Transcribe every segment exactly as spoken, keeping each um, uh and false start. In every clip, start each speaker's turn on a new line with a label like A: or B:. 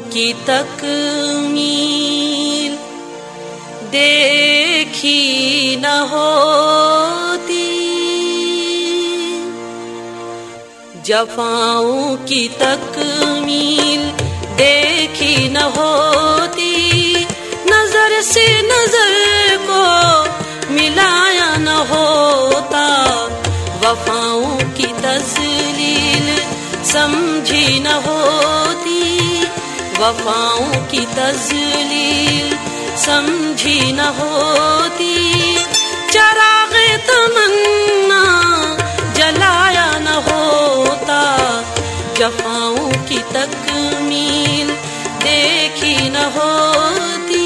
A: کی تکمیل دیکھی نہ ہوتی، جفاؤں کی تکمیل دیکھی نہ ہوتی، نظر سے نظر کو ملایا نہ ہوتا، وفاؤں کی تذلیل سمجھی نہ ہوتی، وفاؤں کی تذلیل سمجھی نہ ہوتی، چراغ تمنا جلایا نہ ہوتا، جفاؤں کی تکمیل دیکھی نہ ہوتی۔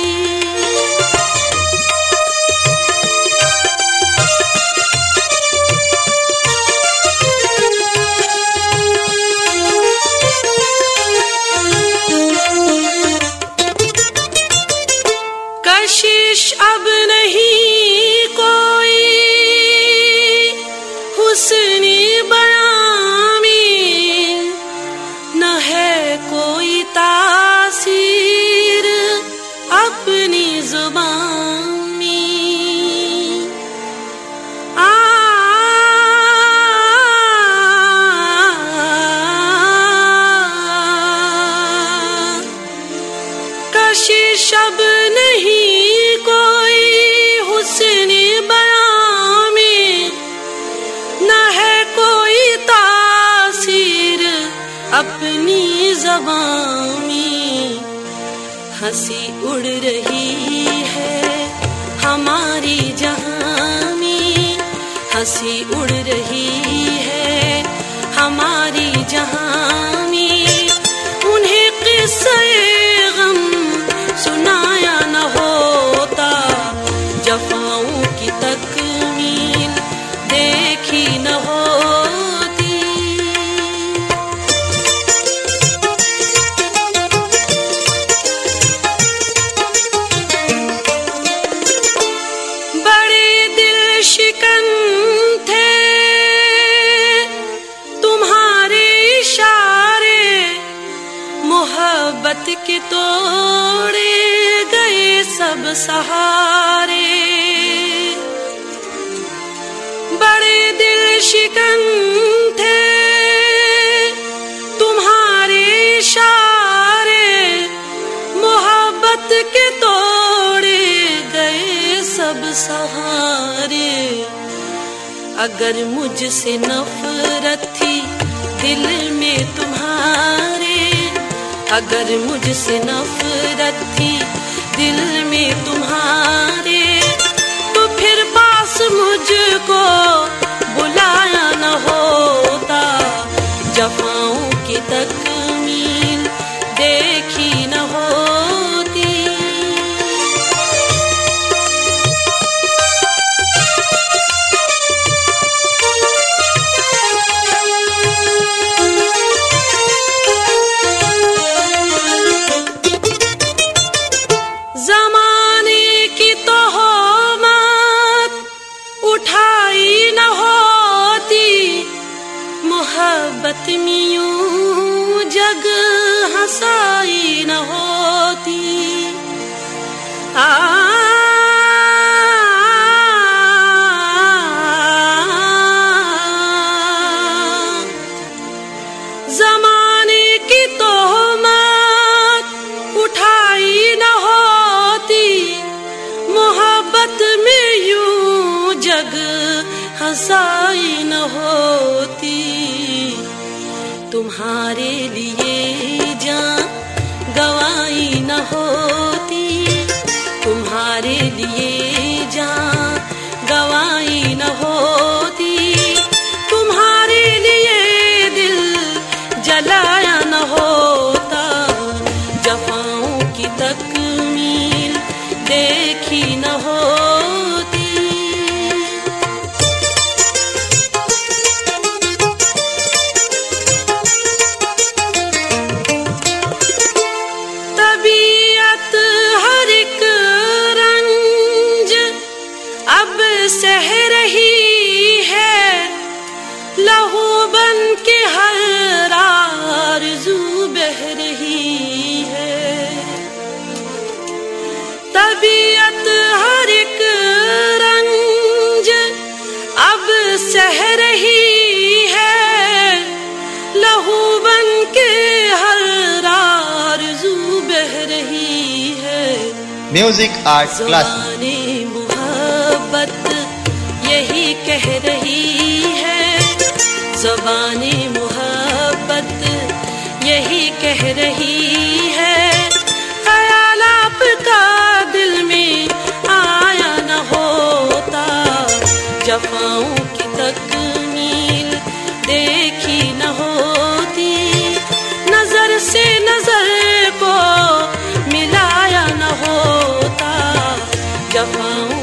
A: کشش اب نہیں کوئی حسنی بیان میں، نہ ہے کوئی تاثیر اپنی زبان میں، آ کشش اب نہیں کوئی حسنی بیان میں، نہ ہے کوئی تاثیر اپنی زبان میں، ہنسی اڑ رہی ہے ہماری جہاں میں، ہنسی اڑ رہی ہے ہماری جہاں میں، انہیں قصے غم سنایا نہ ہوتا، جفاؤں کی تکمیل دیکھی نہ ہوتی۔ بڑے دل شکن تھے تمہارے اشارے، محبت کے توڑے گئے سب سہارے، بڑے دل شکن تھے تمہارے اشارے، محبت کے توڑے گئے سب سہارے، اگر مجھ سے نفرت تھی دل میں تمہارے، اگر مجھ سے نفرت تھی دل میں تمہارے، تو پھر پاس مجھ کو بلایا نہ ہوتا، جفاؤں کی تکمیل دیکھی نہ ہوتی۔ زمانے کی تہمت اٹھائی نہ ہوتی، محبت میں یوں جگ ہنسائی نہ ہوتی، آ زمانے کی تہمت اٹھائی نہ ہوتی، محبت میں یوں جگ ہنسائی نہ ہوتی، تمہارے لیے جان گوائی نہ ہوتی، تمہارے لیے جان گوائی نہ ہوتی، تمہارے لیے دل جلایا نہ ہوتا، جفاؤں کی تکمیل دیکھی نہ ہوتی۔ طبیعت ہر ایک رنج اب سہ رہی ہے، لہو بن کے ہر آرزو بہہ رہی
B: میوزک آرٹ کلاس.
A: زبانِ محبت یہی کہہ رہی ہے، زبانِ محبت یہی کہہ رہی ہے، خیال آپ کا دل میں آیا نہ ہوتا، جفاؤں کی تکمیل دیکھی نہ ہوتی، نظر سے نظر کو ملایا نہ ہوتا، جفاؤں